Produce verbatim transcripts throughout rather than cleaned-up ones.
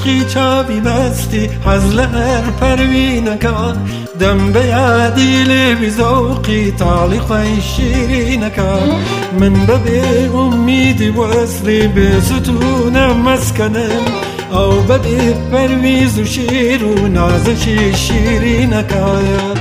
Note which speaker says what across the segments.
Speaker 1: عشقی چابی مستی حزل هر پروینکا دم بیادیل بزوقی طالقی شیرینکا من ببی امیدی وصلی بستون مسکنم او ببی پرویز و شیر و نازشی شیرینکا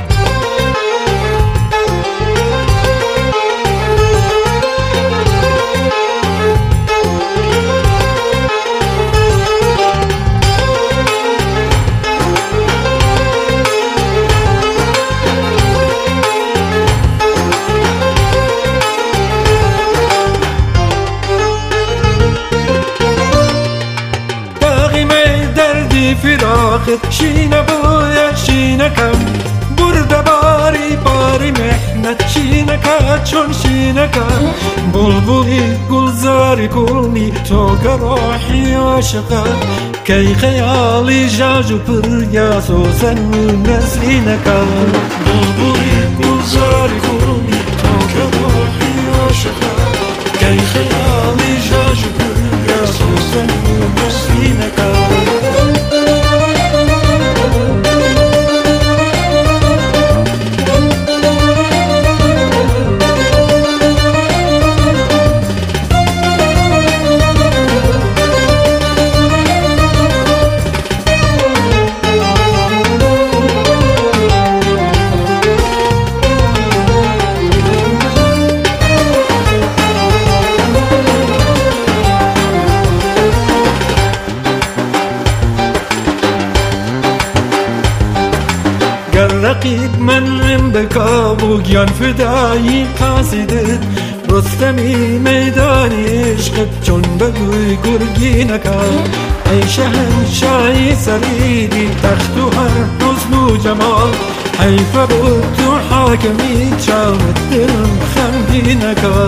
Speaker 1: فراقت شینه بویا شینه کم برده باری باری محنت شینه که چون شینه که بلبلی گلزاری کلنی تو که روحی عاشقه کی خیالی جاجو پر یاسو سن نسلینه که بلبلی گلزاری کلنی تو که روحی عاشقه کی خیالی جاجو پر یاسو سن نسلینه که رقیب من عم بکابو گیان فدایی قاصدت رستمی میدانی عشقت چون بگوی گرگینکا ای شهنشاهی سریدی تخت و هر حسن و جمال حیف بود تو حاکمی چاوت دلم خمگینکا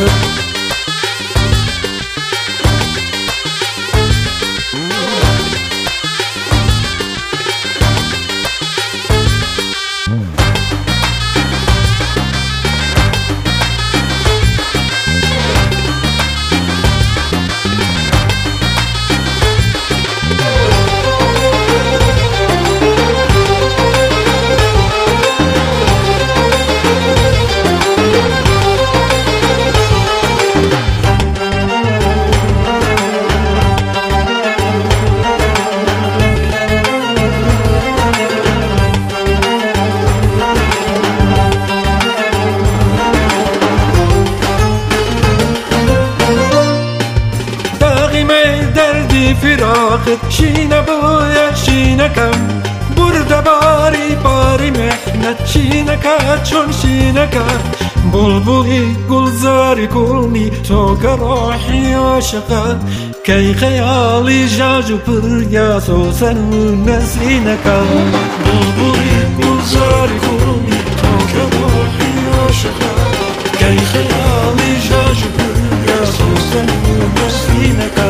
Speaker 1: فراقت شینه بویا شینه کم برده باری باری محنت شینه که چون شینه که بلبلی گلزاری کلنی تو که روحی عاشقه کی خیالی جاجو پر یاسو سن نسلینه که بلبلی گلزاری کلنی تو که روحی عاشقه کی خیالی جاجو پر یاسو سن نسلینه که